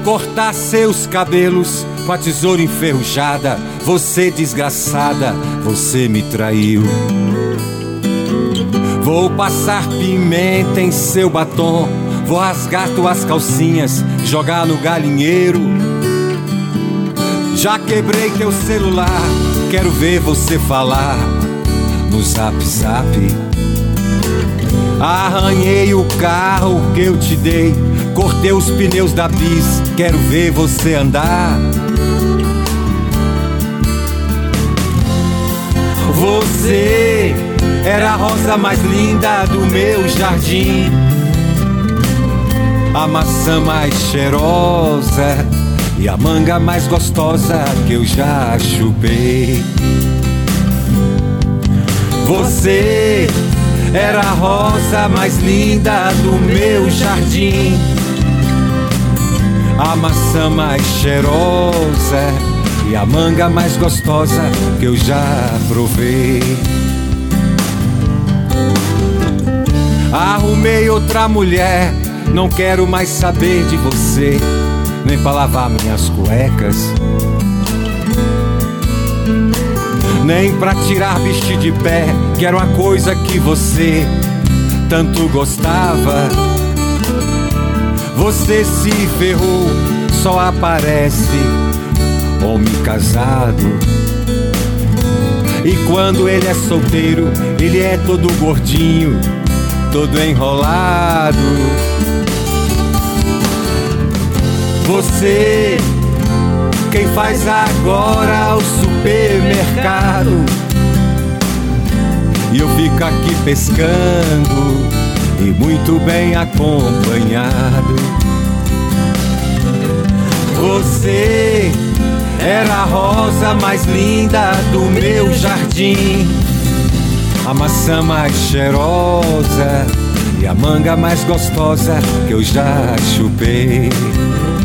cortar seus cabelos com a tesoura enferrujada. Você desgraçada, você me traiu. Vou passar pimenta em seu batom, vou rasgar tuas calcinhas, jogar no galinheiro. Já quebrei teu celular, quero ver você falar no Zap Zap. Arranhei o carro que eu te dei, cortei os pneus da bis, quero ver você andar. Você era a rosa mais linda do meu jardim, a maçã mais cheirosa e a manga mais gostosa que eu já chupei. Você era a rosa mais linda do meu jardim, a maçã mais cheirosa e a manga mais gostosa que eu já provei. Arrumei outra mulher, não quero mais saber de você, nem pra lavar minhas cuecas, nem pra tirar vestido de pé, que era uma coisa que você tanto gostava. Você se ferrou, só aparece homem casado. E quando ele é solteiro, ele é todo gordinho, todo enrolado. Você, quem faz agora o supermercado, e eu fico aqui pescando e muito bem acompanhado. Você era a rosa mais linda do meu jardim, a maçã mais cheirosa e a manga mais gostosa que eu já chupei.